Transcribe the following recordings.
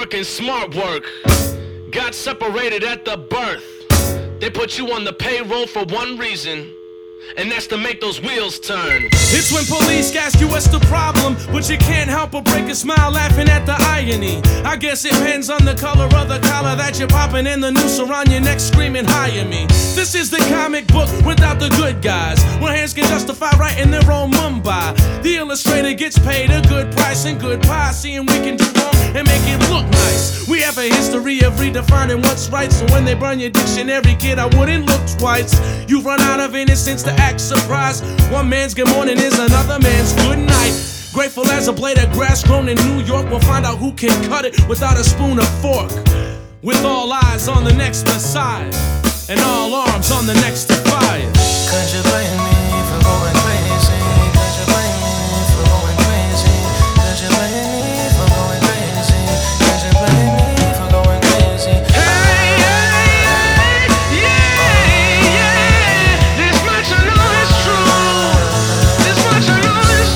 work and smart work. Got separated at the birth. They put you on the payroll for one reason, and that's to make those wheels turn. It's when police ask you what's the problem, but you can't help but break a smile laughing at the irony. I guess it depends on the color of the collar that you're popping and the noose around your neck screaming hire me. This is the comic book without the good guys, where hands can justify writing their own Mumbai. The illustrator gets paid a good price and good pie, seeing we can do wrong and make it look nice. We have a history of redefining what's right, so when they burn your dictionary, kid, I wouldn't look twice. You run out of innocence to act surprised. One man's good morning is another man's good night. Grateful as a blade of grass grown in New York. We'll find out who can cut it without a spoon or fork. With all eyes on the next Messiah, and all arms on the next fire. Could you blame me for going crazy? Could you blame me for going crazy? Could you blame me for going crazy? Could you blame me for going crazy? Hey, yeah, this much I know is true. This much I know is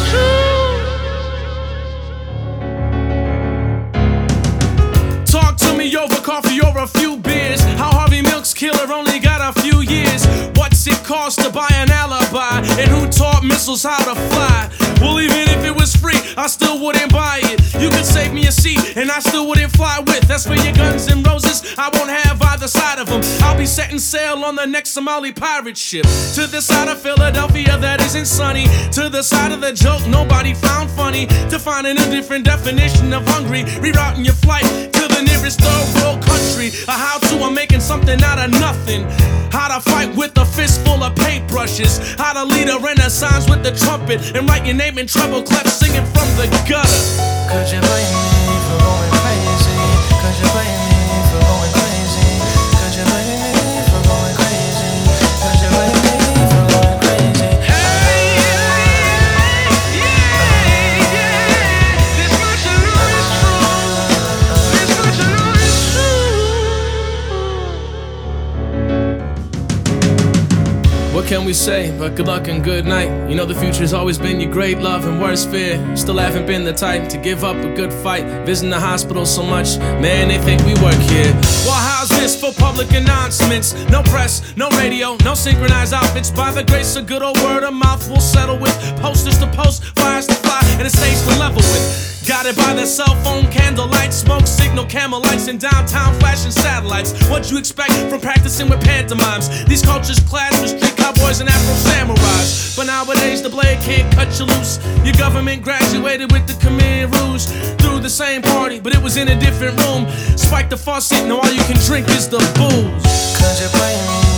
true. Talk to me over coffee or a few beers. How Harvey Milk's killer only got a few years. What's it cost to buy an alibi? And who taught missiles how to fly? Well, even if it was free, I still wouldn't buy it. You could save me a seat, and I still wouldn't fly with. As for your Guns N' Roses, I won't have either side of them. I'll be setting sail on the next Somali pirate ship. To the side of Philadelphia that isn't sunny. To the side of the joke nobody found funny. Defining a different definition of hungry. Rerouting your flight to the nearest third world country. A how-to on making something out of nothing. How to fight with a fistful of paintbrushes. How to lead a renaissance with the trumpet. And write your name in treble clef singing from the gutter. Could you blame me for going crazy? Could you blame me for going crazy? Could you blame me for going crazy? Could you blame me for going crazy? Hey, yeah, this much I know is true. This much I know is true. What can we say but good luck and good night? You know the future's always been your great love and worst fear. Still haven't been the type to give up a good fight. Visiting the hospital so much, man, they think we work here. Well, how's this for public announcements? No press, no radio, no synchronized outfits. By the grace of good old word of mouth, we'll settle with posters to post, flyers to fly, and a stage to level with. Got it by the cell phone, candlelight, smoke signal, camel lights, and downtown flashing satellites. What you expect from practicing with pantomimes? These cultures clash with street cowboys and Afro samurais. But nowadays the blade can't cut you loose. Your government graduated with the Khmer Rouge. Through the same party, but it was in a different room. Spike the faucet, now all you can drink is the booze. Could you blame me